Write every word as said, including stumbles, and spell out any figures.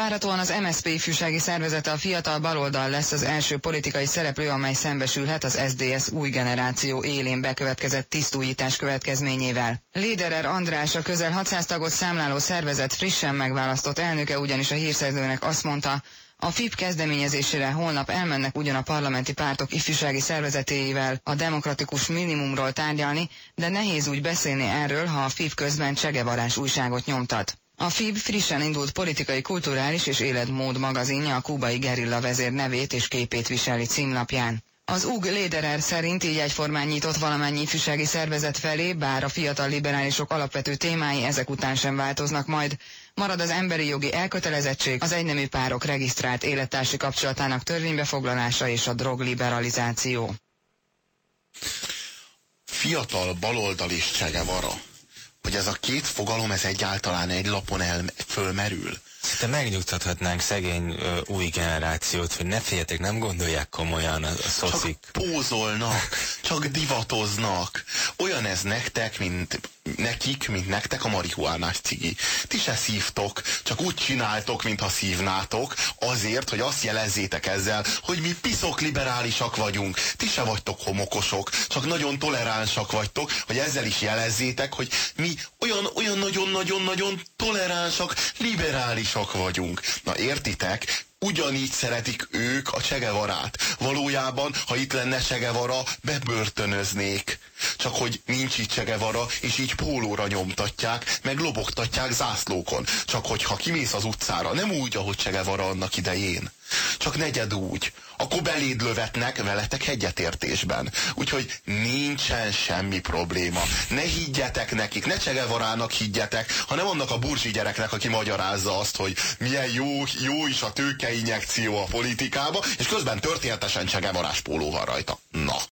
Várhatóan az em es zé pé ifjúsági szervezete, a fiatal baloldal lesz az első politikai szereplő, amely szembesülhet az es zé dé es új generáció élén bekövetkezett tisztújítás következményével. Léderer András, a közel hatszáz tagot számláló szervezet frissen megválasztott elnöke ugyanis a hírszerzőnek azt mondta, a ef i pé kezdeményezésére holnap elmennek ugyan a parlamenti pártok ifjúsági szervezetével a demokratikus minimumról tárgyalni, de nehéz úgy beszélni erről, ha a ef i pé közben csegevarás újságot nyomtat. A ef i pé frissen indult politikai, kulturális és életmód magazinja a kubai gerilla vezér nevét és képét viseli címlapján. Az u gé Léderer szerint így egyformán nyitott valamennyi ifjúsági szervezet felé, bár a fiatal liberálisok alapvető témái ezek után sem változnak majd. Marad az emberi jogi elkötelezettség, az egynemű párok regisztrált élettársi kapcsolatának törvénybe foglalása és a drogliberalizáció. Fiatal baloldal és Che Guevara. Hogy ez a két fogalom, ez egyáltalán egy lapon el, fölmerül. Te megnyugtathatnánk szegény ö, új generációt, hogy ne féljetek, nem gondolják komolyan a, a szoszik. Csak pózolnak, csak divatoznak. Olyan ez nektek, mint nekik, mint nektek a marihuánás cigi. Ti se szívtok, csak úgy csináltok, mintha szívnátok, azért, hogy azt jelezzétek ezzel, hogy mi piszok liberálisak vagyunk. Ti se vagytok homokosok, csak nagyon toleránsak vagytok, hogy ezzel is jelezzétek, hogy mi olyan, olyan nagyon-nagyon-nagyon toleránsak, liberálisak vagyunk. Na értitek? Ugyanígy szeretik ők a Che Guevarát. Valójában, ha itt lenne Che Guevara, bebörtönöznék. Csak hogy nincs itt Che Guevara, és így pólóra nyomtatják, meg lobogtatják zászlókon. Csak hogy ha kimész az utcára, nem úgy, ahogy Che Guevara annak idején. Csak negyed úgy. Akkor beléd lövetnek veletek egyetértésben. Úgyhogy nincsen semmi probléma. Ne higgyetek nekik, ne Che Guevarának higgyetek, hanem annak a burzsi gyereknek, aki magyarázza azt, hogy milyen jó, jó is a tőkeinjekció a politikába, és közben történetesen Che Guevarás póló van rajta. Na.